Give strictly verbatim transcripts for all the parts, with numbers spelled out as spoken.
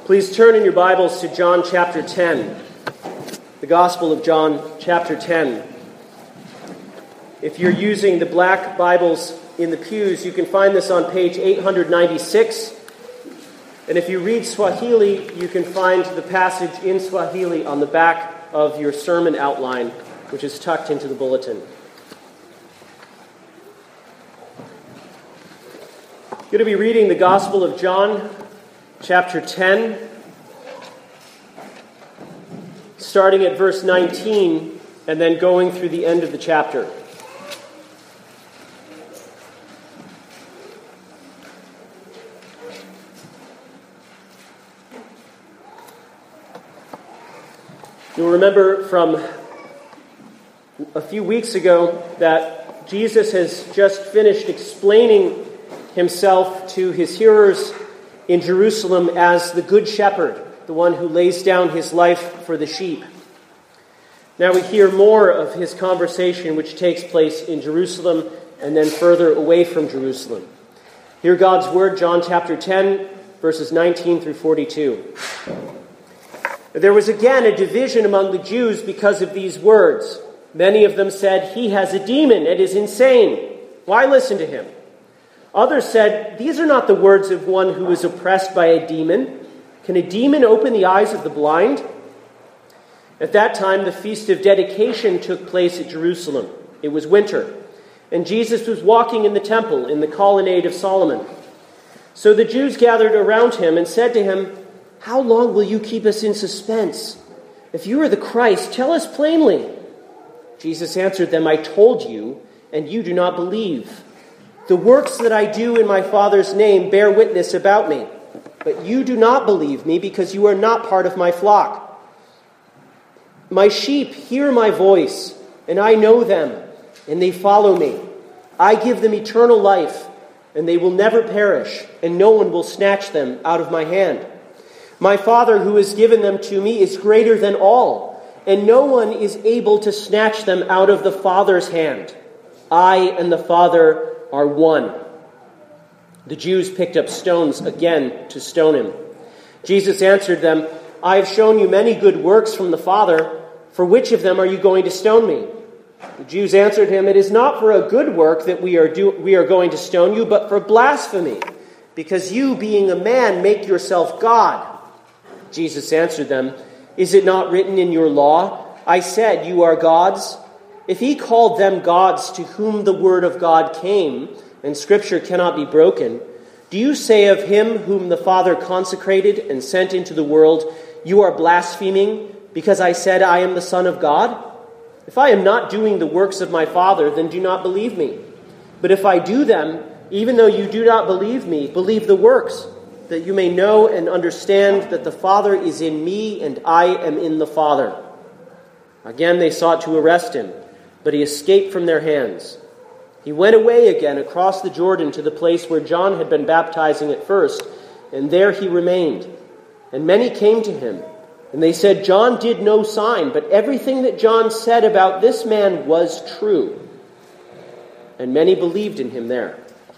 Please turn in your Bibles to John chapter ten, the Gospel of John chapter ten. If you're using the black Bibles in the pews, you can find this on page eight ninety-six. And if you read Swahili, you can find the passage in Swahili on the back of your sermon outline, which is tucked into the bulletin. I'm going to be reading the Gospel of John, chapter ten, starting at verse nineteen, and then going through the end of the chapter. You'll remember from a few weeks ago that Jesus has just finished explaining himself to his hearers in Jerusalem as the Good Shepherd, the one who lays down his life for the sheep. Now we hear more of his conversation, which takes place in Jerusalem and then further away from Jerusalem. Hear God's word, John chapter ten, verses nineteen through forty-two. There was again a division among the Jews because of these words. Many of them said, "He has a demon and is insane. Why listen to him?" Others said, "These are not the words of one who is oppressed by a demon. Can a demon open the eyes of the blind?" At that time, the feast of dedication took place at Jerusalem. It was winter, and Jesus was walking in the temple in the colonnade of Solomon. So the Jews gathered around him and said to him, "How long will you keep us in suspense? If you are the Christ, tell us plainly." Jesus answered them, "I told you, and you do not believe. The works that I do in my Father's name bear witness about me, but you do not believe me because you are not part of my flock. My sheep hear my voice, and I know them, and they follow me. I give them eternal life, and they will never perish, and no one will snatch them out of my hand. My Father who has given them to me is greater than all, and no one is able to snatch them out of the Father's hand. I and the Father are one." The Jews picked up stones again to stone him. Jesus answered them, "I have shown you many good works from the Father. For which of them are you going to stone me?" The Jews answered him, "It is not for a good work that we are do- we are going to stone you, but for blasphemy, because you, being a man, make yourself God." Jesus answered them, "Is it not written in your law, 'I said you are gods'? If he called them gods to whom the word of God came, and Scripture cannot be broken, do you say of him whom the Father consecrated and sent into the world, 'You are blaspheming, because I said I am the Son of God'? If I am not doing the works of my Father, then do not believe me. But if I do them, even though you do not believe me, believe the works, that you may know and understand that the Father is in me and I am in the Father." Again they sought to arrest him, but he escaped from their hands. He went away again across the Jordan to the place where John had been baptizing at first, and there he remained. And many came to him, and they said, "John did no sign, but everything that John said about this man was true." And many believed in him there.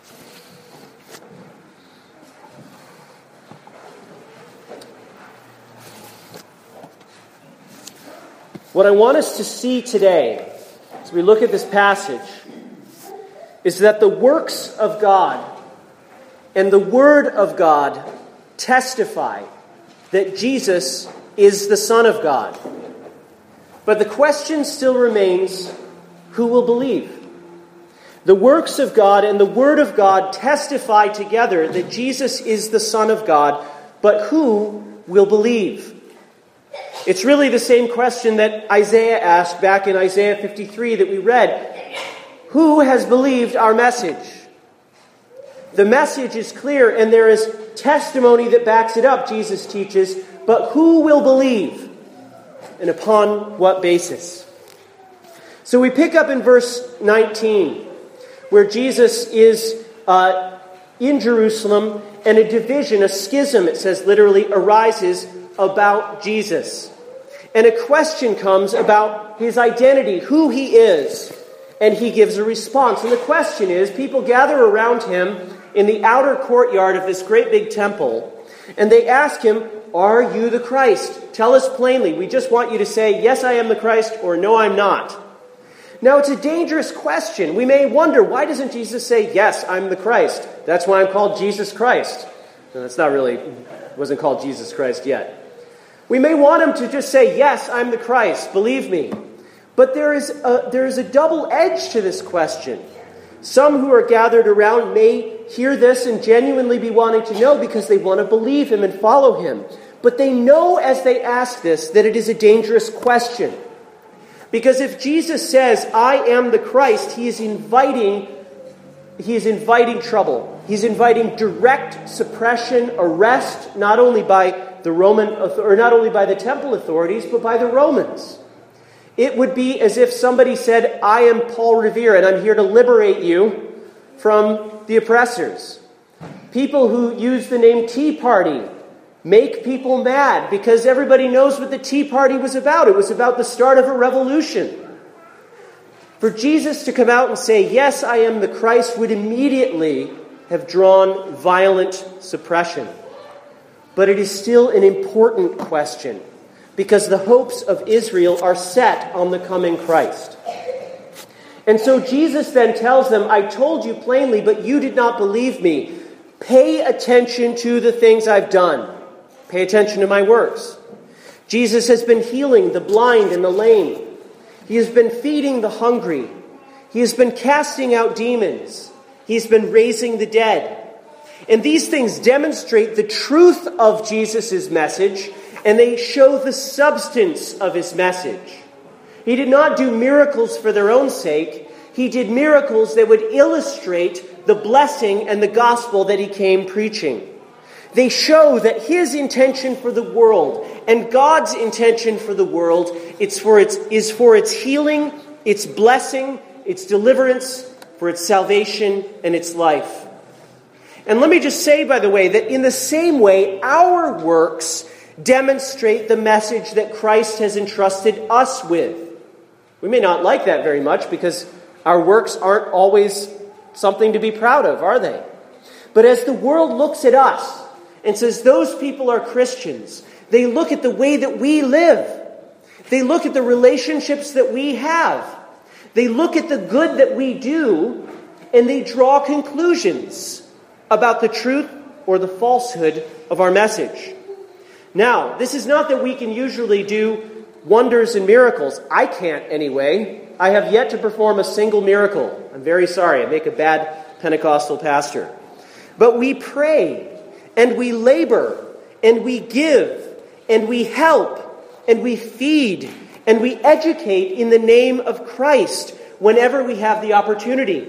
What I want us to see today, as we look at this passage, is that the works of God and the Word of God testify that Jesus is the Son of God. But the question still remains, who will believe? The works of God and the Word of God testify together that Jesus is the Son of God, but who will believe? It's really the same question that Isaiah asked back in Isaiah fifty-three that we read. Who has believed our message? The message is clear, and there is testimony that backs it up, Jesus teaches, but who will believe? And upon what basis? So we pick up in verse nineteen, where Jesus is uh, in Jerusalem, and a division, a schism, it says literally, arises about Jesus. And a question comes about his identity, who he is, and he gives a response. And the question is, people gather around him in the outer courtyard of this great big temple, And they ask him, "Are you the Christ? Tell us plainly. We just want you to say, 'Yes, I am the Christ,' or 'No, I'm not.'" Now, it's a dangerous question. We may wonder, why doesn't Jesus say, "Yes, I'm the Christ. That's why I'm called Jesus Christ"? No, that's not really, wasn't called Jesus Christ yet. We may want him to just say, "Yes, I'm the Christ, believe me." But there is a, there is a double edge to this question. Some who are gathered around may hear this and genuinely be wanting to know because they want to believe him and follow him. But they know as they ask this that it is a dangerous question. Because if Jesus says, "I am the Christ," he is inviting, he is inviting trouble. He's inviting direct suppression, arrest, not only by the Roman, or not only by the temple authorities, but by the Romans. It would be as if somebody said, "I am Paul Revere, and I'm here to liberate you from the oppressors." People who use the name Tea Party make people mad because everybody knows what the Tea Party was about. It was about the start of a revolution. For Jesus to come out and say, "Yes, I am the Christ," would immediately have drawn violent suppression. But it is still an important question because the hopes of Israel are set on the coming Christ. And so Jesus then tells them, "I told you plainly, but you did not believe me. Pay attention to the things I've done. Pay attention to my works." Jesus has been healing the blind and the lame. He has been feeding the hungry. He has been casting out demons. He's been raising the dead. And these things demonstrate the truth of Jesus' message, and they show the substance of his message. He did not do miracles for their own sake. He did miracles that would illustrate the blessing and the gospel that he came preaching. They show that his intention for the world and God's intention for the world it's for its, is for its healing, its blessing, its deliverance, for its salvation and its life. And let me just say, by the way, that in the same way, our works demonstrate the message that Christ has entrusted us with. We may not like that very much because our works aren't always something to be proud of, are they? But as the world looks at us and says, "Those people are Christians," they look at the way that we live. They look at the relationships that we have. They look at the good that we do, and they draw conclusions about the truth or the falsehood of our message. Now, this is not that we can usually do wonders and miracles. I can't anyway. I have yet to perform a single miracle. I'm very sorry. I make a bad Pentecostal pastor. But we pray, and we labor, and we give, and we help, and we feed, and we educate in the name of Christ whenever we have the opportunity.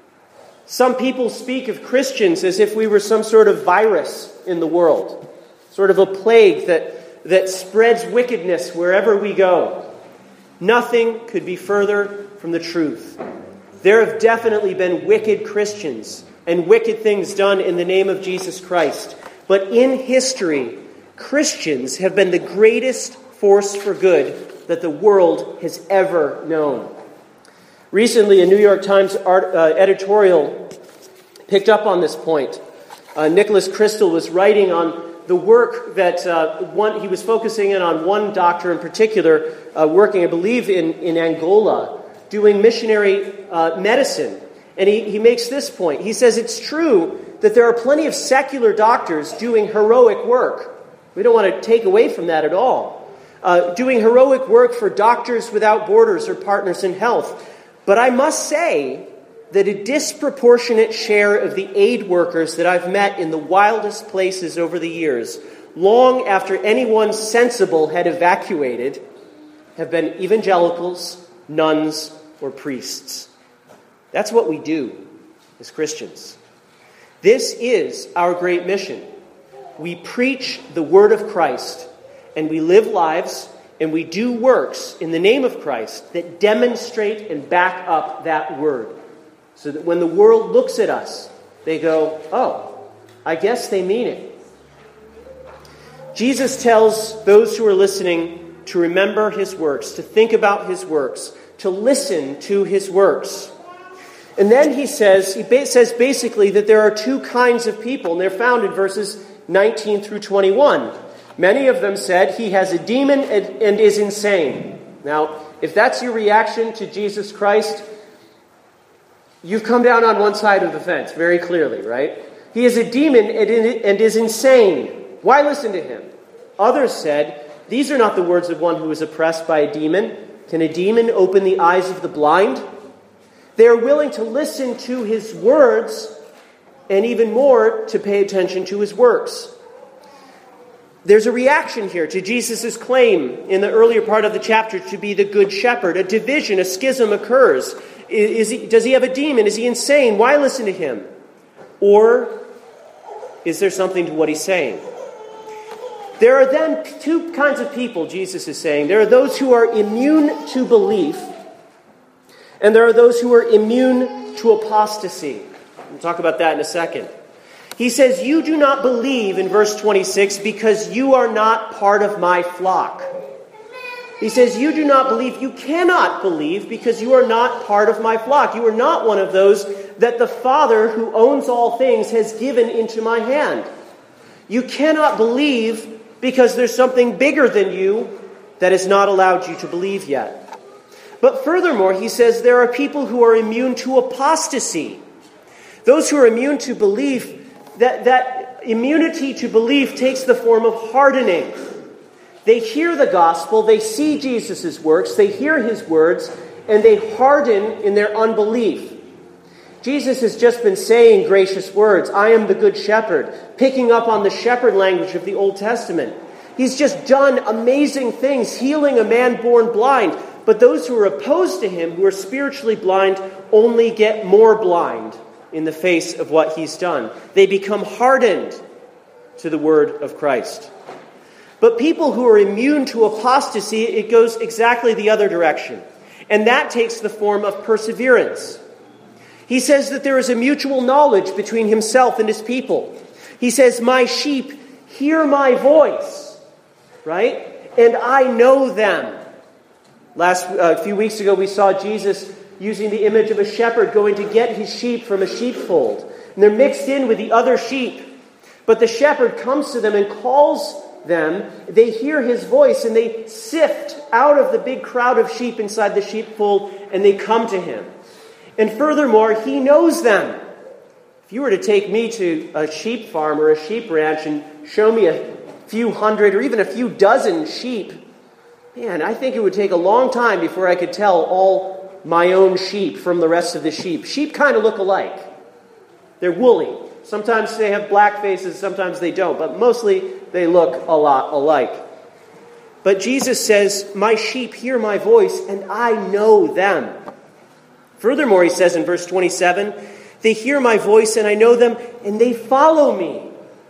Some people speak of Christians as if we were some sort of virus in the world, sort of a plague that, that spreads wickedness wherever we go. Nothing could be further from the truth. There have definitely been wicked Christians and wicked things done in the name of Jesus Christ. But in history, Christians have been the greatest force for good that the world has ever known. Recently, a New York Times art, uh, editorial picked up on this point. Uh, Nicholas Crystal was writing on the work that uh, one he was focusing in on one doctor in particular, uh, working, I believe, in, in Angola, doing missionary uh, medicine. And he, he makes this point. He says it's true that there are plenty of secular doctors doing heroic work. We don't want to take away from that at all. Uh, doing heroic work for Doctors Without Borders or Partners in Health. But I must say that a disproportionate share of the aid workers that I've met in the wildest places over the years, long after anyone sensible had evacuated, have been evangelicals, nuns, or priests. That's what we do as Christians. This is our great mission. We preach the word of Christ, and we live lives and we do works in the name of Christ that demonstrate and back up that word. So that when the world looks at us, they go, "Oh, I guess they mean it." Jesus tells those who are listening to remember his works, to think about his works, to listen to his works. And then he says, he ba- says basically that there are two kinds of people, and they're found in verses nineteen through twenty-one. Many of them said he has a demon and, and is insane. Now, if that's your reaction to Jesus Christ, you've come down on one side of the fence very clearly, right? He is a demon and, and is insane. Why listen to him? Others said, these are not the words of one who is oppressed by a demon. Can a demon open the eyes of the blind? They are willing to listen to his words and even more to pay attention to his works. There's a reaction here to Jesus' claim in the earlier part of the chapter to be the good shepherd. A division, a schism occurs. Is he, does he have a demon? Is he insane? Why listen to him? Or is there something to what he's saying? There are then two kinds of people, Jesus is saying. There are those who are immune to belief, and there are those who are immune to apostasy. We'll talk about that in a second. He says, you do not believe, in verse twenty-six, because you are not part of my flock. He says, you do not believe, you cannot believe, because you are not part of my flock. You are not one of those that the Father, who owns all things, has given into my hand. You cannot believe because there's something bigger than you that has not allowed you to believe yet. But furthermore, he says there are people who are immune to apostasy. Those who are immune to belief, that, that immunity to belief takes the form of hardening. They hear the gospel, they see Jesus' works, they hear his words, and they harden in their unbelief. Jesus has just been saying gracious words. I am the good shepherd, picking up on the shepherd language of the Old Testament. He's just done amazing things, healing a man born blind. But those who are opposed to him, who are spiritually blind, only get more blind in the face of what he's done. They become hardened to the word of Christ. But people who are immune to apostasy, it goes exactly the other direction. And that takes the form of perseverance. He says that there is a mutual knowledge between himself and his people. He says, my sheep hear my voice, right? And I know them. Last uh, few weeks ago, we saw Jesus using the image of a shepherd going to get his sheep from a sheepfold. And they're mixed in with the other sheep. But the shepherd comes to them and calls them. They hear his voice and they sift out of the big crowd of sheep inside the sheepfold and they come to him. And furthermore, he knows them. If you were to take me to a sheep farm or a sheep ranch and show me a few hundred or even a few dozen sheep, man, I think it would take a long time before I could tell all my own sheep from the rest of the sheep. Sheep kind of look alike. They're woolly. Sometimes they have black faces, sometimes they don't, but mostly they look a lot alike. But Jesus says, my sheep hear my voice and I know them. Furthermore, he says in verse twenty-seven, they hear my voice and I know them and they follow me.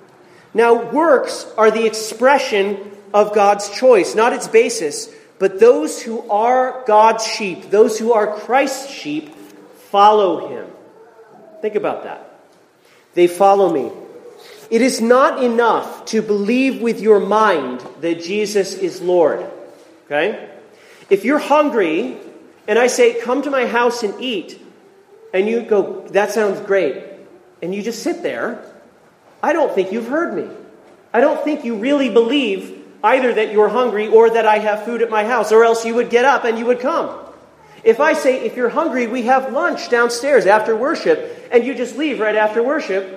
Now, works are the expression of God's choice, not its basis. But those who are God's sheep, those who are Christ's sheep, follow him. Think about that. They follow me. It is not enough to believe with your mind that Jesus is Lord. Okay? If you're hungry and I say, come to my house and eat, and you go, that sounds great, and you just sit there, I don't think you've heard me. I don't think you really believe either that you're hungry or that I have food at my house, or else you would get up and you would come. If I say, if you're hungry, we have lunch downstairs after worship, and you just leave right after worship,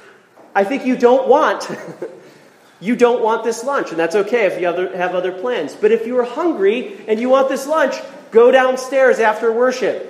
I think you don't want, you don't want this lunch, and that's okay if you other, have other plans. But if you are hungry and you want this lunch, go downstairs after worship.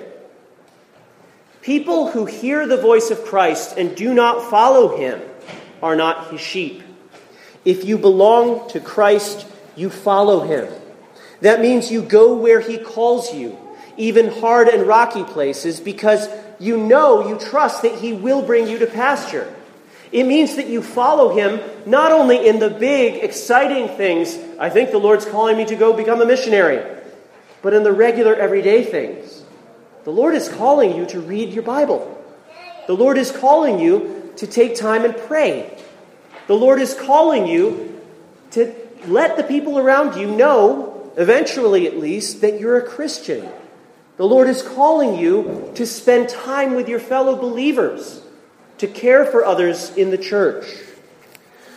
People who hear the voice of Christ and do not follow him are not his sheep. If you belong to Christ, you follow him. That means you go where he calls you, even hard and rocky places, because you know, you trust that he will bring you to pasture. It means that you follow him not only in the big, exciting things, I think the Lord's calling me to go become a missionary, but in the regular, everyday things. The Lord is calling you to read your Bible. The Lord is calling you to take time and pray. The Lord is calling you to let the people around you know, eventually at least, that you're a Christian. The Lord is calling you to spend time with your fellow believers, to care for others in the church.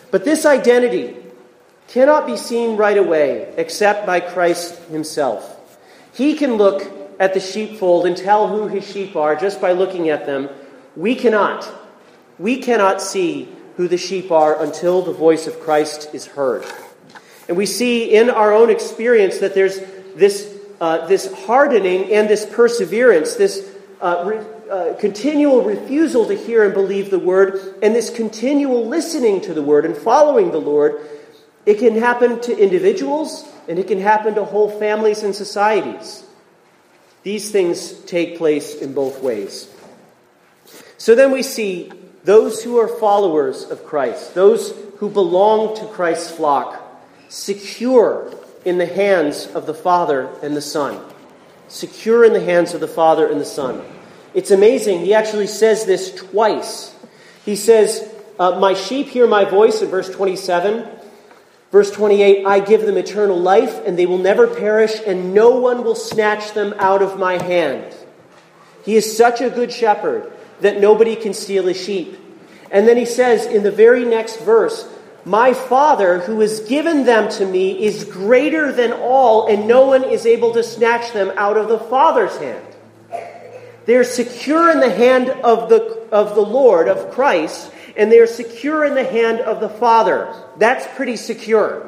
But this identity cannot be seen right away except by Christ himself. He can look at the sheepfold and tell who his sheep are just by looking at them. We cannot. We cannot see who the sheep are until the voice of Christ is heard. And we see in our own experience that there's this, uh, this hardening and this perseverance, this uh, re- uh, continual refusal to hear and believe the word, and this continual listening to the word and following the Lord. It can happen to individuals, and it can happen to whole families and societies. These things take place in both ways. So then we see those who are followers of Christ, those who belong to Christ's flock, secure in the hands of the Father and the Son. Secure in the hands of the Father and the Son. It's amazing. He actually says this twice. He says, uh, my sheep hear my voice in verse twenty-seven. Verse twenty-eight, I give them eternal life, and they will never perish, and no one will snatch them out of my hand. He is such a good shepherd that nobody can steal his sheep. And then he says in the very next verse, my Father who has given them to me is greater than all, and no one is able to snatch them out of the Father's hand. They're secure in the hand of the, of the Lord, of Christ, and they are secure in the hand of the Father. That's pretty secure.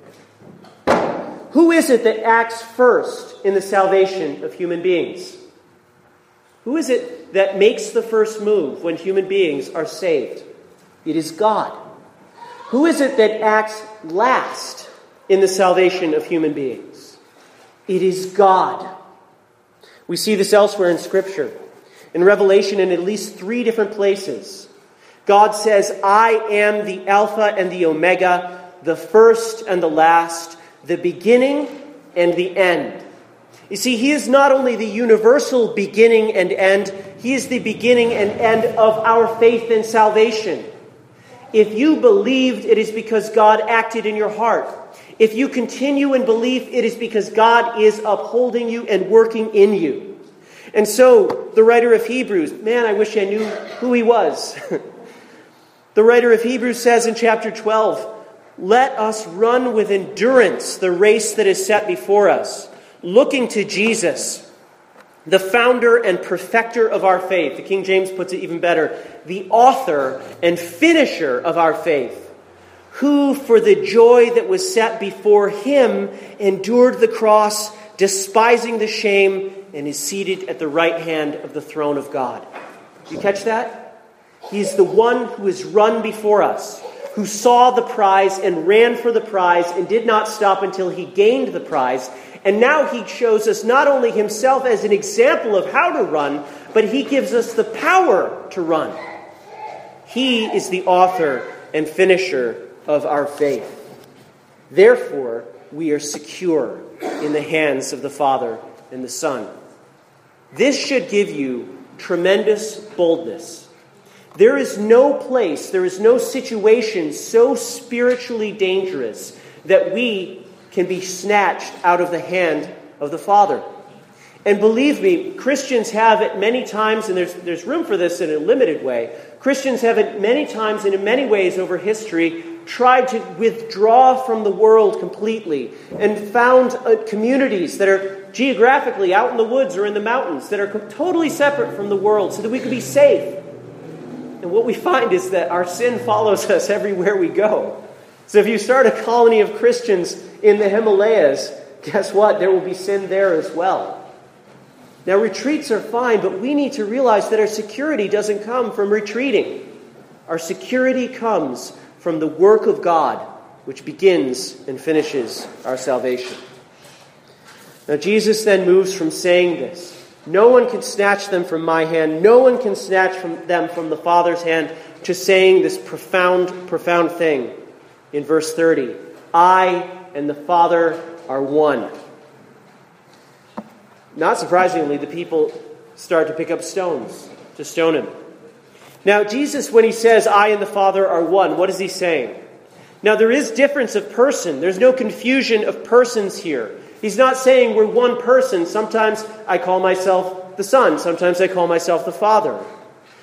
Who is it that acts first in the salvation of human beings? Who is it that makes the first move when human beings are saved? It is God. Who is it that acts last in the salvation of human beings? It is God. We see this elsewhere in Scripture. In Revelation, in at least three different places, God says, I am the Alpha and the Omega, the first and the last, the beginning and the end. You see, he is not only the universal beginning and end, he is the beginning and end of our faith and salvation. If you believed, it is because God acted in your heart. If you continue in belief, it is because God is upholding you and working in you. And so, the writer of Hebrews, man, I wish I knew who he was. The writer of Hebrews says in chapter twelve, let us run with endurance the race that is set before us, looking to Jesus, the founder and perfecter of our faith. The King James puts it even better. The author and finisher of our faith, who for the joy that was set before him endured the cross, despising the shame, and is seated at the right hand of the throne of God. You catch that? He's the one who has run before us, who saw the prize and ran for the prize and did not stop until he gained the prize. And now he shows us not only himself as an example of how to run, but he gives us the power to run. He is the author and finisher of our faith. Therefore, we are secure in the hands of the Father and the Son. This should give you tremendous boldness. There is no place, there is no situation so spiritually dangerous that we can be snatched out of the hand of the Father. And believe me, Christians have it many times, and there's, there's room for this in a limited way. Christians have it many times and in many ways over history tried to withdraw from the world completely and found uh, communities that are geographically out in the woods or in the mountains that are totally separate from the world so that we could be safe. And what we find is that our sin follows us everywhere we go. So if you start a colony of Christians in the Himalayas, guess what? There will be sin there as well. Now, retreats are fine, but we need to realize that our security doesn't come from retreating. Our security comes from the work of God, which begins and finishes our salvation. Now, Jesus then moves from saying this, no one can snatch them from my hand, no one can snatch from them from the Father's hand, to saying this profound, profound thing in verse thirty. I and the Father are one. Not surprisingly, the people start to pick up stones to stone him. Now, Jesus, when he says, I and the Father are one, what is he saying? Now, there is difference of person. There's no confusion of persons here. He's not saying we're one person. Sometimes I call myself the Son. Sometimes I call myself the Father.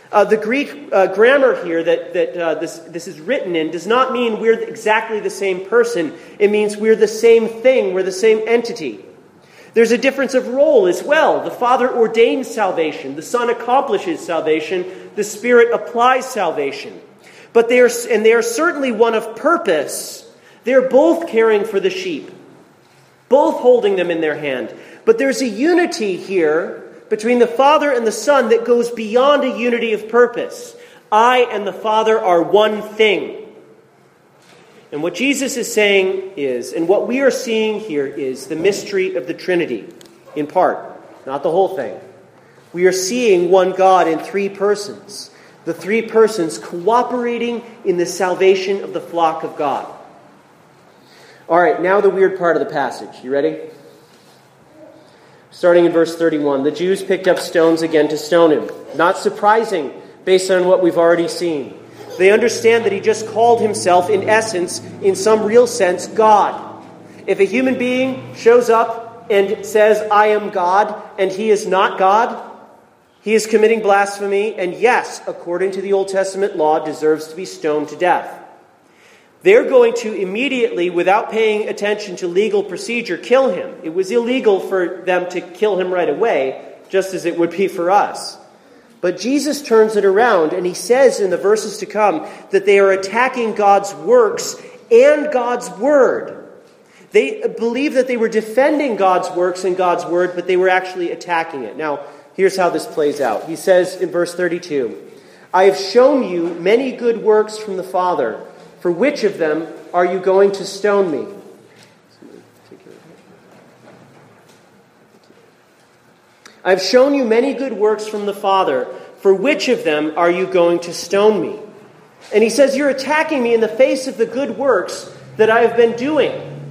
Uh, the Greek uh, grammar here that, that uh, this, this is written in does not mean we're exactly the same person. It means we're the same thing, we're the same entity. There's a difference of role as well. The Father ordains salvation, the Son accomplishes salvation, the Spirit applies salvation. But they are, and they are certainly one of purpose. They're both caring for the sheep, both holding them in their hand. But there's a unity here between the Father and the Son that goes beyond a unity of purpose. I and the Father are one thing. And what Jesus is saying is, and what we are seeing here is the mystery of the Trinity, in part, not the whole thing. We are seeing one God in three persons, the three persons cooperating in the salvation of the flock of God. All right, now the weird part of the passage. You ready? Starting in verse thirty-one, the Jews picked up stones again to stone him. Not surprising, based on what we've already seen. They understand that he just called himself, in essence, in some real sense, God. If a human being shows up and says, I am God, and he is not God, he is committing blasphemy, and yes, according to the Old Testament law, deserves to be stoned to death. They're going to immediately, without paying attention to legal procedure, kill him. It was illegal for them to kill him right away, just as it would be for us. But Jesus turns it around, and he says in the verses to come that they are attacking God's works and God's word. They believe that they were defending God's works and God's word, but they were actually attacking it. Now, here's how this plays out. He says in verse thirty-two, I have shown you many good works from the Father. For which of them are you going to stone me? I've shown you many good works from the Father. For which of them are you going to stone me? And he says, you're attacking me in the face of the good works that I have been doing.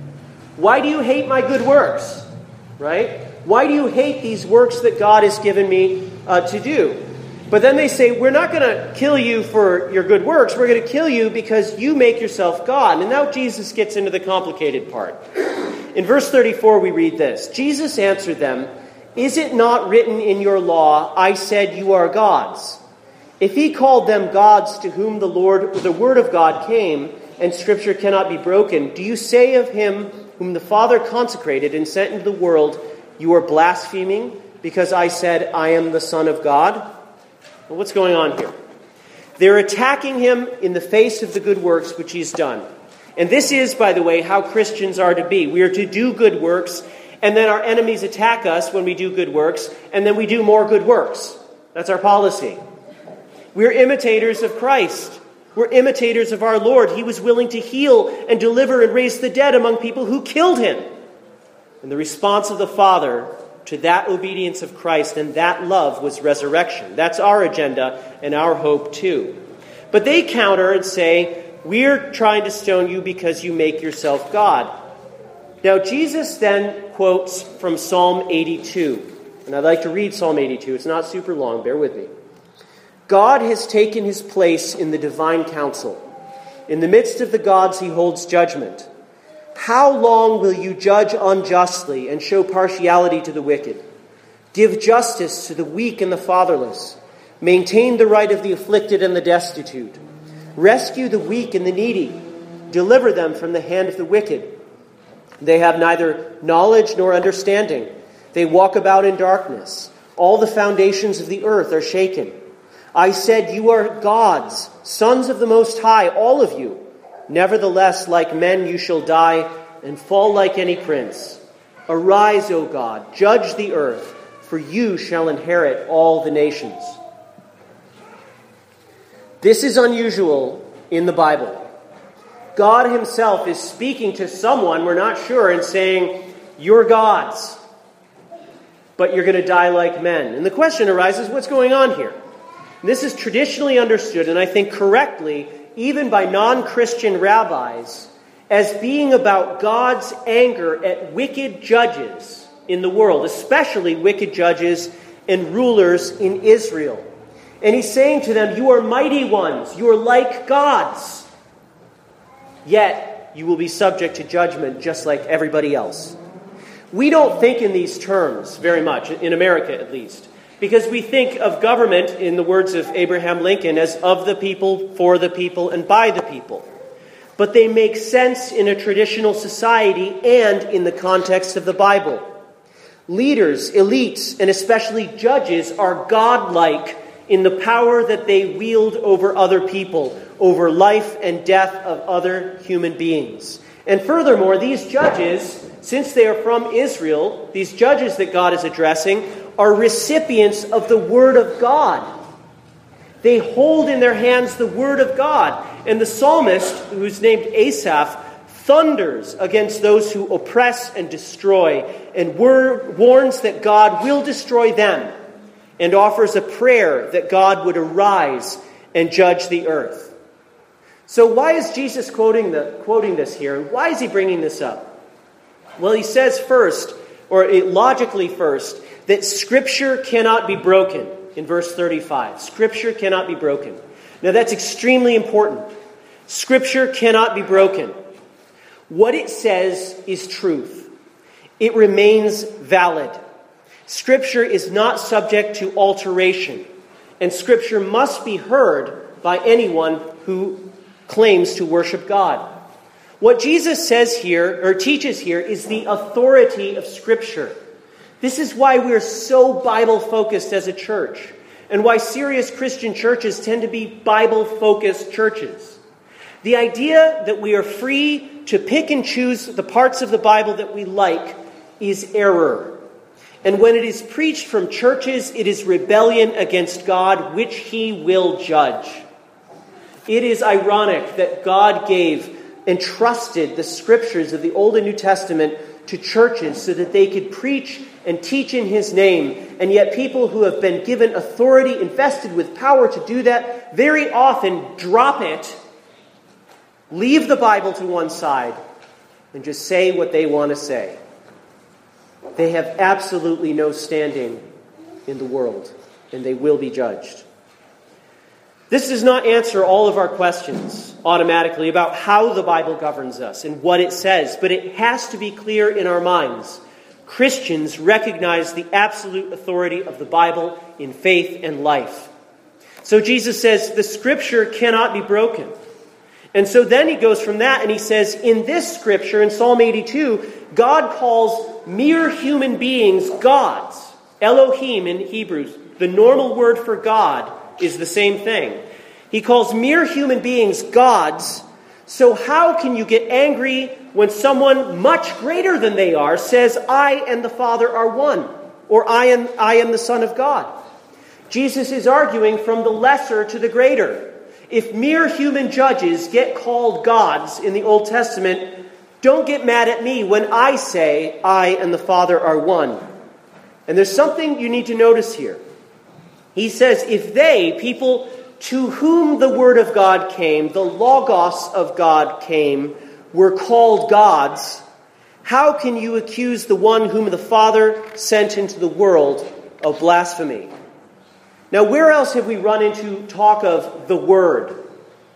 Why do you hate my good works? Right? Why do you hate these works that God has given me uh, to do? But then they say, we're not going to kill you for your good works. We're going to kill you because you make yourself God. And now Jesus gets into the complicated part. In verse thirty-four, we read this. Jesus answered them, is it not written in your law, I said you are gods? If he called them gods to whom the Lord, the word of God came, and scripture cannot be broken, do you say of him whom the Father consecrated and sent into the world, you are blaspheming because I said I am the Son of God? Well, what's going on here? They're attacking him in the face of the good works which he's done. And this is, by the way, how Christians are to be. We are to do good works, and then our enemies attack us when we do good works, and then we do more good works. That's our policy. We're imitators of Christ. We're imitators of our Lord. He was willing to heal and deliver and raise the dead among people who killed him. And the response of the Father to that obedience of Christ and that love was resurrection. That's our agenda and our hope too. But they counter and say, we're trying to stone you because you make yourself God. Now Jesus then quotes from Psalm eighty-two. And I'd like to read Psalm eighty-two. It's not super long. Bear with me. God has taken his place in the divine council. In the midst of the gods he holds judgment. How long will you judge unjustly and show partiality to the wicked? Give justice to the weak and the fatherless. Maintain the right of the afflicted and the destitute. Rescue the weak and the needy. Deliver them from the hand of the wicked. They have neither knowledge nor understanding. They walk about in darkness. All the foundations of the earth are shaken. I said, you are gods, sons of the Most High, all of you. Nevertheless, like men you shall die and fall like any prince. Arise, O God, judge the earth, for you shall inherit all the nations. This is unusual in the Bible. God himself is speaking to someone, we're not sure, and saying, you're gods, but you're going to die like men. And the question arises, what's going on here? And this is traditionally understood, and I think correctly, even by non-Christian rabbis, as being about God's anger at wicked judges in the world, especially wicked judges and rulers in Israel. And he's saying to them, you are mighty ones, you are like gods, yet you will be subject to judgment just like everybody else. We don't think in these terms very much, in America at least. because we think of government, in the words of Abraham Lincoln, as of the people, for the people, and by the people. But they make sense in a traditional society and in the context of the Bible. Leaders, elites, and especially judges are godlike in the power that they wield over other people, over life and death of other human beings. And furthermore, these judges, since they are from Israel, these judges that God is addressing, are recipients of the Word of God. They hold in their hands the Word of God. And the psalmist, who's named Asaph, thunders against those who oppress and destroy, and wor- warns that God will destroy them, and offers a prayer that God would arise and judge the earth. So why is Jesus quoting the quoting this here? And why is he bringing this up? Well, he says first, or it, logically first, that Scripture cannot be broken in verse thirty-five. Scripture cannot be broken. Now that's extremely important. Scripture cannot be broken. What it says is truth. It remains valid. Scripture is not subject to alteration, and Scripture must be heard by anyone who claims to worship God. What Jesus says here, or teaches here, is the authority of Scripture. This is why we're so Bible-focused as a church, and why serious Christian churches tend to be Bible-focused churches. The idea that we are free to pick and choose the parts of the Bible that we like is error. And when it is preached from churches, it is rebellion against God, which He will judge. It is ironic that God gave and trusted the Scriptures of the Old and New Testament to churches so that they could preach and teach in His name. And yet people who have been given authority, invested with power to do that, very often drop it, leave the Bible to one side, and just say what they want to say. They have absolutely no standing in the world, and they will be judged. This does not answer all of our questions automatically about how the Bible governs us and what it says, but it has to be clear in our minds. Christians recognize the absolute authority of the Bible in faith and life. So Jesus says the Scripture cannot be broken. And so then he goes from that and he says, in this Scripture, in Psalm eighty-two, God calls mere human beings gods. Elohim in Hebrew, the normal word for God, is the same thing. He calls mere human beings gods. So how can you get angry when someone much greater than they are says, I and the Father are one, or I am, I am the Son of God? Jesus is arguing from the lesser to the greater. If mere human judges get called gods in the Old Testament, don't get mad at me when I say I and the Father are one. And there's something you need to notice here. He says, if they, people to whom the Word of God came, the Logos of God came, were called gods, how can you accuse the one whom the Father sent into the world of blasphemy? Now, where else have we run into talk of the Word?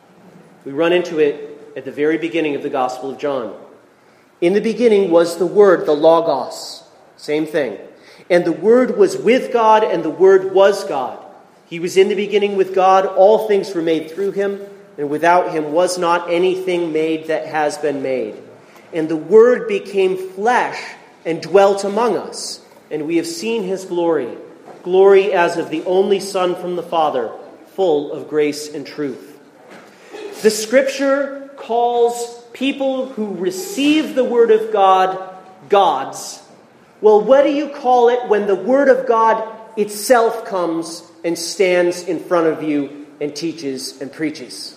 We run into it at the very beginning of the Gospel of John. In the beginning was the Word, the Logos. Same thing. And the Word was with God, and the Word was God. He was in the beginning with God. All things were made through Him, and without Him was not anything made that has been made. And the Word became flesh and dwelt among us, and we have seen His glory. Glory as of the only Son from the Father, full of grace and truth. The Scripture calls people who receive the Word of God gods. Well, what do you call it when the Word of God itself comes and stands in front of you and teaches and preaches?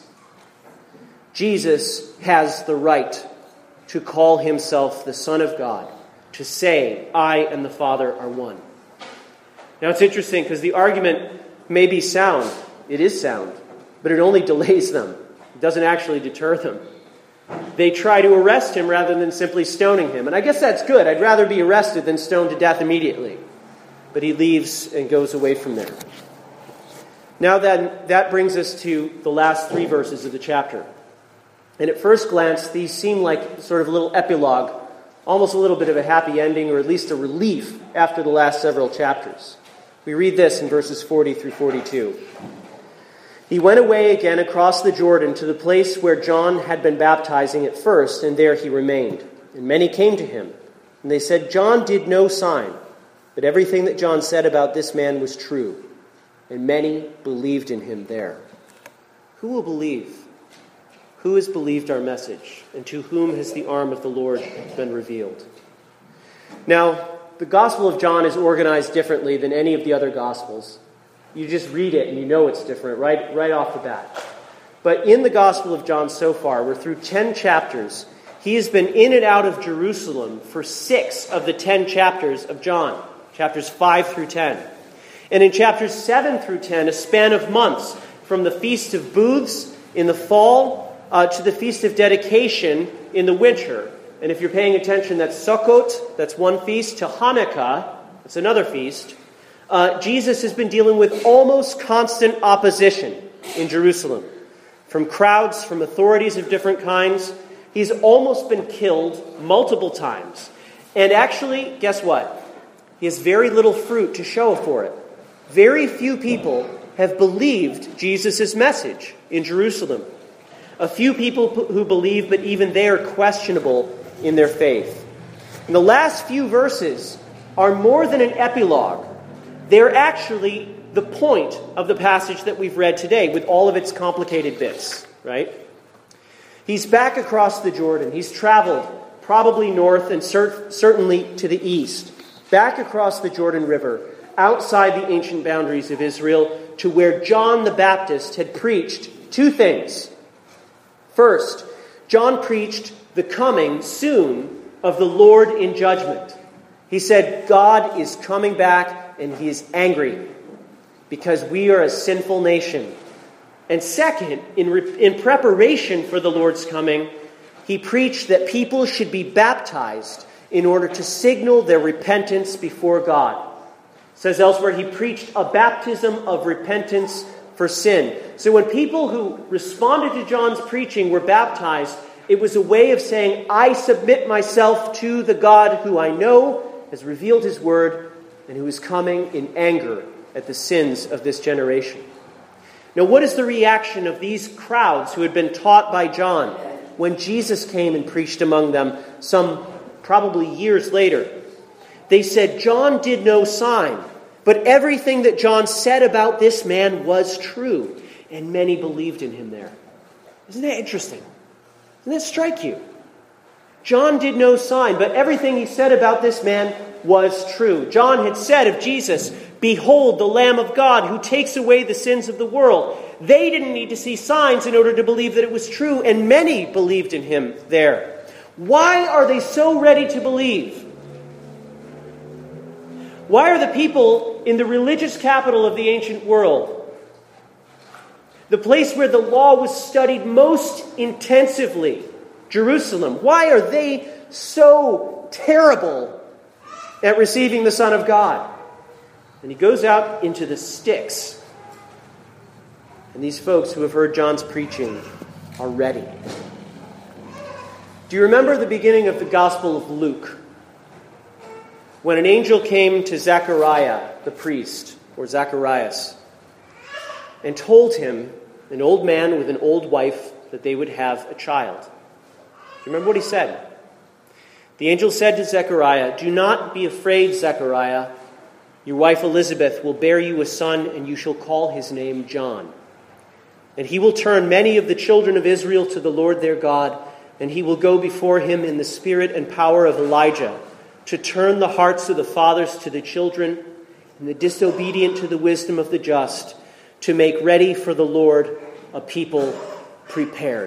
Jesus has the right to call Himself the Son of God, to say, I and the Father are one. Now it's interesting because the argument may be sound. It is sound. But it only delays them. It doesn't actually deter them. They try to arrest Him rather than simply stoning Him. And I guess that's good. I'd rather be arrested than stoned to death immediately. But He leaves and goes away from there. Now then, that brings us to the last three verses of the chapter. And at first glance, these seem like sort of a little epilogue, almost a little bit of a happy ending, or at least a relief after the last several chapters. We read this in verses forty through forty-two. He went away again across the Jordan to the place where John had been baptizing at first, and there he remained. And many came to him, and they said, John did no sign, but everything that John said about this man was true. And many believed in him there. Who will believe? Who has believed our message? And to whom has the arm of the Lord been revealed? Now, the Gospel of John is organized differently than any of the other Gospels. You just read it and you know it's different right, right off the bat. But in the Gospel of John so far, we're through ten chapters. He has been in and out of Jerusalem for six of the ten chapters of John, chapters five through ten. And in chapters seven through ten, a span of months, from the Feast of Booths in the fall uh, to the Feast of Dedication in the winter. And if you're paying attention, that's Sukkot, that's one feast, to Hanukkah, that's another feast. Uh, Jesus has been dealing with almost constant opposition in Jerusalem. From crowds, from authorities of different kinds. He's almost been killed multiple times. And actually, guess what? He has very little fruit to show for it. Very few people have believed Jesus' message in Jerusalem. A few people who believe, but even they are questionable in their faith. And the last few verses are more than an epilogue. They're actually the point of the passage that we've read today, with all of its complicated bits, right? He's back across the Jordan. He's traveled probably north and cer- certainly to the east, back across the Jordan River, outside the ancient boundaries of Israel, to where John the Baptist had preached two things. First, John preached the coming soon of the Lord in judgment. He said, God is coming back and he is angry because we are a sinful nation. And second, in, re- in preparation for the Lord's coming, he preached that people should be baptized in order to signal their repentance before God. It says elsewhere, he preached a baptism of repentance for sin. So when people who responded to John's preaching were baptized, it was a way of saying, I submit myself to the God who I know has revealed his word and who is coming in anger at the sins of this generation. Now, what is the reaction of these crowds who had been taught by John when Jesus came and preached among them some probably years later? They said, John did no sign, but everything that John said about this man was true, and many believed in him there. Isn't that interesting? Doesn't that strike you? John did no sign, but everything he said about this man was true. John had said of Jesus, behold, the Lamb of God who takes away the sins of the world. They didn't need to see signs in order to believe that it was true, and many believed in him there. Why are they so ready to believe? Why are the people in the religious capital of the ancient world, the place where the law was studied most intensively, Jerusalem, why are they so terrible at receiving the Son of God? And he goes out into the sticks. And these folks who have heard John's preaching are ready. Do you remember the beginning of the Gospel of Luke? When an angel came to Zechariah, the priest, or Zacharias, and told him, an old man with an old wife, that they would have a child. Do you remember what he said? The angel said to Zechariah, do not be afraid, Zechariah. Your wife Elizabeth will bear you a son, and you shall call his name John. And he will turn many of the children of Israel to the Lord their God, and he will go before him in the spirit and power of Elijah, to turn the hearts of the fathers to the children, and the disobedient to the wisdom of the just, to make ready for the Lord a people prepared.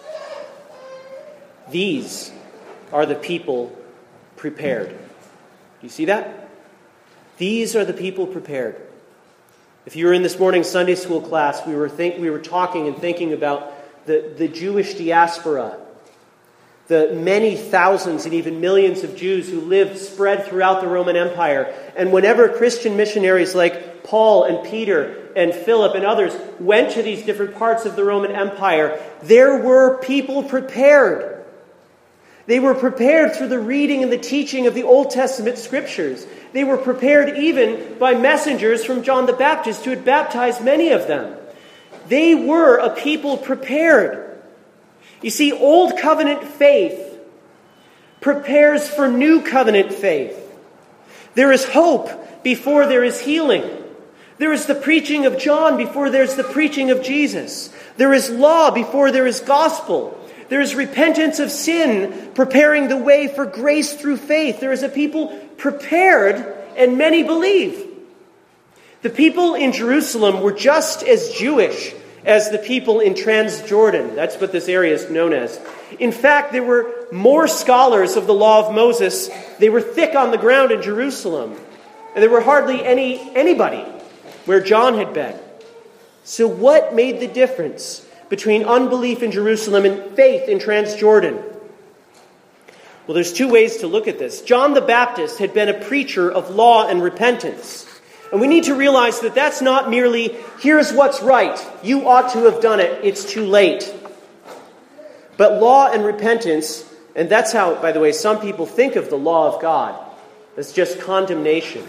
These are the people prepared. Do you see that? These are the people prepared. If you were in this morning's Sunday school class, we were think, we were talking and thinking about the, the Jewish diaspora, the many thousands and even millions of Jews who lived spread throughout the Roman Empire. And whenever Christian missionaries like Paul and Peter and Philip and others went to these different parts of the Roman Empire, there were people prepared. They were prepared through the reading and the teaching of the Old Testament scriptures. They were prepared even by messengers from John the Baptist who had baptized many of them. They were a people prepared. You see, Old Covenant faith prepares for New Covenant faith. There is hope before there is healing. There is the preaching of John before there's the preaching of Jesus. There is law before there is gospel. There is repentance of sin, preparing the way for grace through faith. There is a people prepared, and many believe. The people in Jerusalem were just as Jewish as the people in Transjordan. That's what this area is known as. In fact, there were more scholars of the law of Moses. They were thick on the ground in Jerusalem. And there were hardly any anybody where John had been. So what made the difference between unbelief in Jerusalem and faith in Transjordan? Well, there's two ways to look at this. John the Baptist had been a preacher of law and repentance. And we need to realize that that's not merely, here's what's right, you ought to have done it, it's too late. But law and repentance, and that's how, by the way, some people think of the law of God, as just condemnation.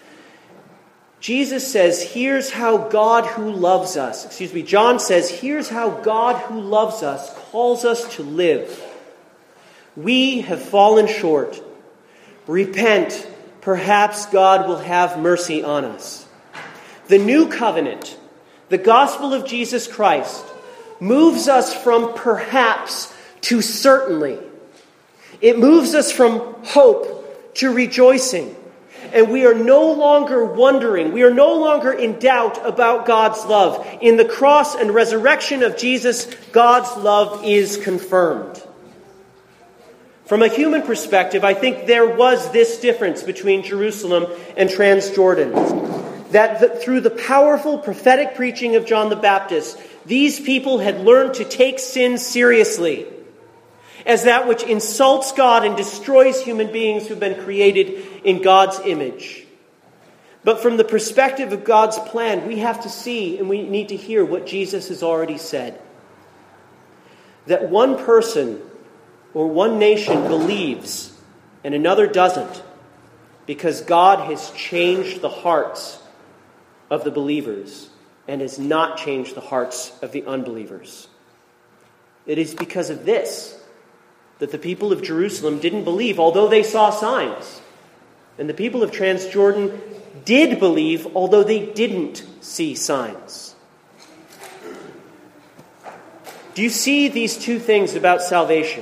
Jesus says, here's how God who loves us, excuse me, John says, here's how God who loves us calls us to live. We have fallen short. Repent. Perhaps God will have mercy on us. The new covenant, the gospel of Jesus Christ, moves us from perhaps to certainly. It moves us from hope to rejoicing. And we are no longer wondering, we are no longer in doubt about God's love. In the cross and resurrection of Jesus, God's love is confirmed. From a human perspective, I think there was this difference between Jerusalem and Transjordan. That the, through the powerful prophetic preaching of John the Baptist, these people had learned to take sin seriously as that which insults God and destroys human beings who've been created in God's image. But from the perspective of God's plan, we have to see and we need to hear what Jesus has already said. That one person or one nation believes and another doesn't because God has changed the hearts of the believers and has not changed the hearts of the unbelievers. It is because of this that the people of Jerusalem didn't believe, although they saw signs. And the people of Transjordan did believe, although they didn't see signs. Do you see these two things about salvation?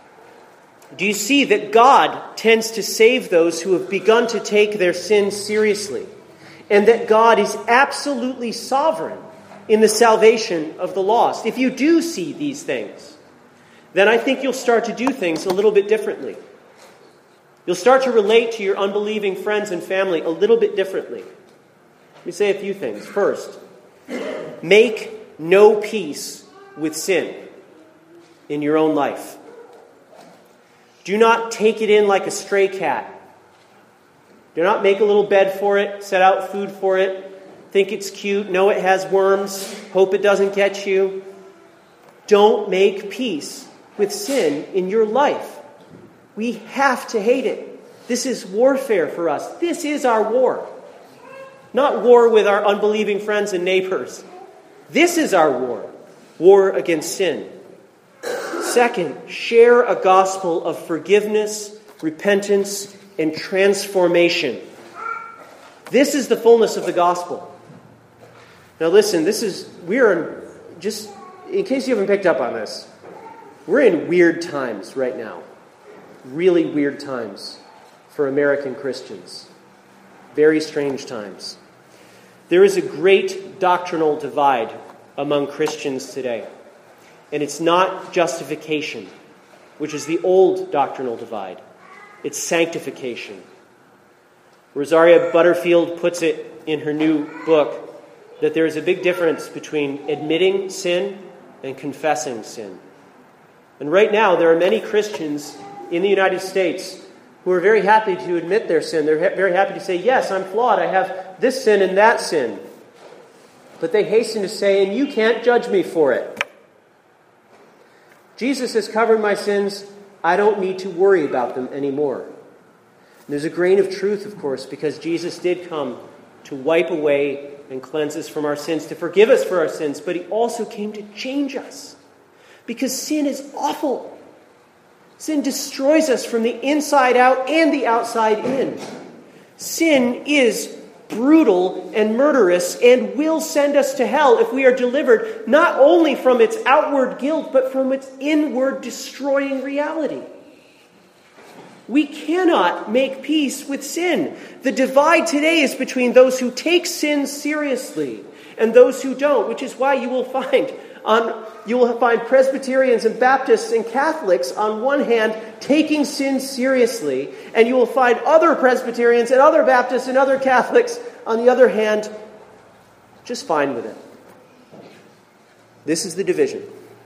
Do you see that God tends to save those who have begun to take their sins seriously? And that God is absolutely sovereign in the salvation of the lost? If you do see these things, then I think you'll start to do things a little bit differently. You'll start to relate to your unbelieving friends and family a little bit differently. Let me say a few things. First, make no peace with sin in your own life. Do not take it in like a stray cat. Do not make a little bed for it, set out food for it, think it's cute, know it has worms, hope it doesn't get you. Don't make peace with sin in your life. We have to hate it. This is warfare for us. This is our war. Not war with our unbelieving friends and neighbors. This is our war. War against sin. Second, share a gospel of forgiveness, repentance, and transformation. This is the fullness of the gospel. Now listen, this is, we are in, just in case you haven't picked up on this, we're in weird times right now. Really weird times for American Christians. Very strange times. There is a great doctrinal divide among Christians today. And it's not justification, which is the old doctrinal divide. It's sanctification. Rosaria Butterfield puts it in her new book that there is a big difference between admitting sin and confessing sin. And right now, there are many Christians in the United States who are very happy to admit their sin. They're ha- very happy to say, yes, I'm flawed. I have this sin and that sin. But they hasten to say, and you can't judge me for it. Jesus has covered my sins I don't need to worry about them anymore. And there's a grain of truth, of course, because Jesus did come to wipe away and cleanse us from our sins, to forgive us for our sins, but he also came to change us. Because sin is awful. Sin destroys us from the inside out and the outside in. Sin is brutal and murderous and will send us to hell if we are delivered not only from its outward guilt, but from its inward destroying reality. We cannot make peace with sin. The divide today is between those who take sin seriously and those who don't, which is why you will find on you will find Presbyterians and Baptists and Catholics on one hand taking sin seriously, and you will find other Presbyterians and other Baptists and other Catholics on the other hand just fine with it. This is the division.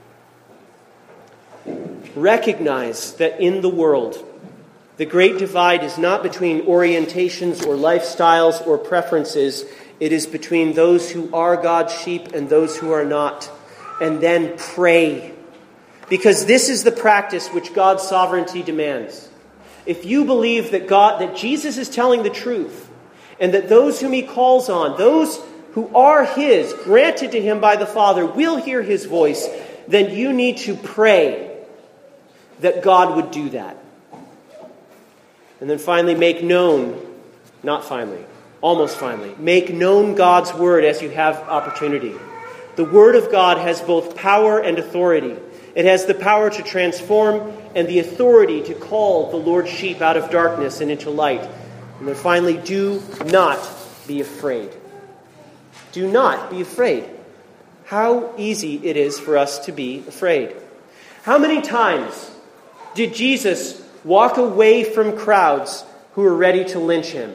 Recognize that in the world, the great divide is not between orientations or lifestyles or preferences. It is between those who are God's sheep and those who are not. And then pray. Because this is the practice which God's sovereignty demands. If you believe that God, that Jesus is telling the truth, and that those whom he calls on, those who are his, granted to him by the Father, will hear his voice, then you need to pray that God would do that. And then finally, make known, not finally, almost finally, make known God's word as you have opportunity. The word of God has both power and authority. It has the power to transform and the authority to call the Lord's sheep out of darkness and into light. And then finally, do not be afraid. Do not be afraid. How easy it is for us to be afraid. How many times did Jesus walk away from crowds who were ready to lynch him?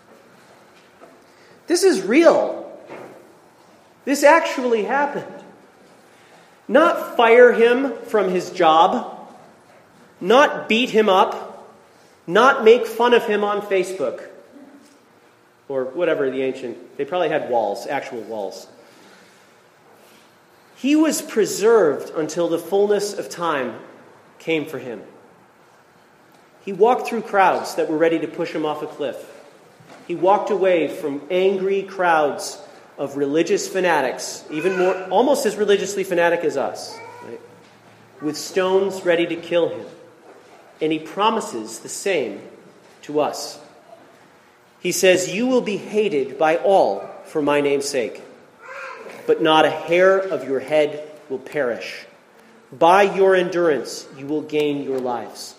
This is real. This actually happened. Not fire him from his job, not beat him up, not make fun of him on Facebook, or whatever the ancient, they probably had walls, actual walls. He was preserved until the fullness of time came for him. He walked through crowds that were ready to push him off a cliff. He walked away from angry crowds of religious fanatics, even more, almost as religiously fanatic as us, right? With stones ready to kill him. And he promises the same to us. He says, "You will be hated by all for my name's sake, but not a hair of your head will perish. By your endurance, you will gain your lives."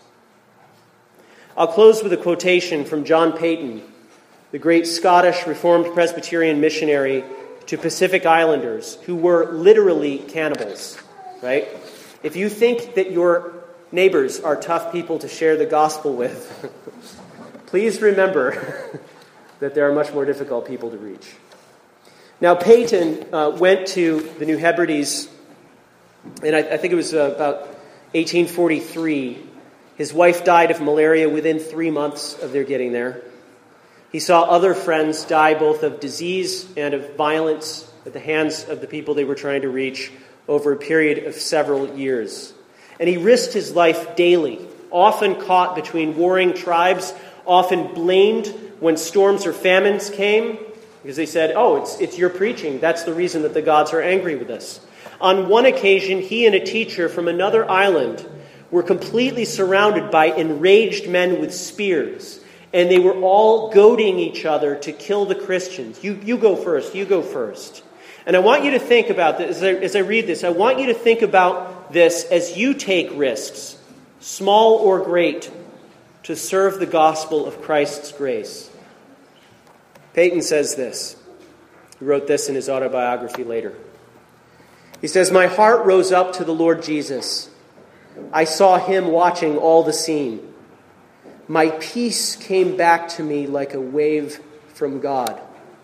I'll close with a quotation from John Paton, the great Scottish Reformed Presbyterian missionary to Pacific Islanders, who were literally cannibals, right? If you think that your neighbors are tough people to share the gospel with, please remember that there are much more difficult people to reach. Now, Paton uh, went to the New Hebrides, and I, I think it was uh, about eighteen forty-three. His wife died of malaria within three months of their getting there. He saw other friends die both of disease and of violence at the hands of the people they were trying to reach over a period of several years. And he risked his life daily, often caught between warring tribes, often blamed when storms or famines came, because they said, oh, it's, it's your preaching. That's the reason that the gods are angry with us. On one occasion, he and a teacher from another island were completely surrounded by enraged men with spears. And they were all goading each other to kill the Christians. You, you go first, you go first. And I want you to think about this, as I, as I read this, I want you to think about this as you take risks, small or great, to serve the gospel of Christ's grace. Paton says this. He wrote this in his autobiography later. He says, "My heart rose up to the Lord Jesus. I saw him watching all the scene. My peace came back to me like a wave from God.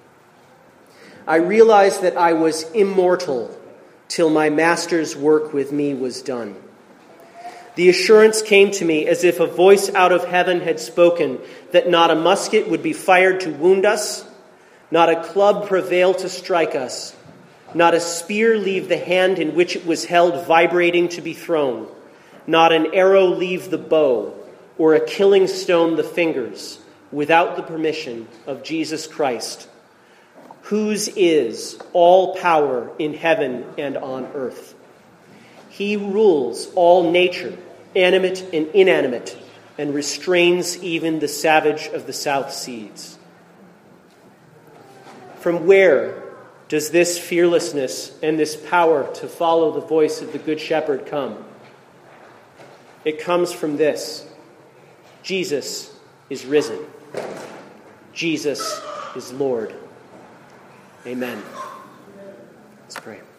I realized that I was immortal till my master's work with me was done. The assurance came to me as if a voice out of heaven had spoken that not a musket would be fired to wound us, not a club prevail to strike us, not a spear leave the hand in which it was held vibrating to be thrown. not an arrow leave the bow, or a killing stone the fingers, without the permission of Jesus Christ, whose is all power in heaven and on earth. He rules all nature, animate and inanimate, and restrains even the savage of the South Seas. From where does this fearlessness and this power to follow the voice of the Good Shepherd come? It comes from this: Jesus is risen. Jesus is Lord. Amen. Let's pray.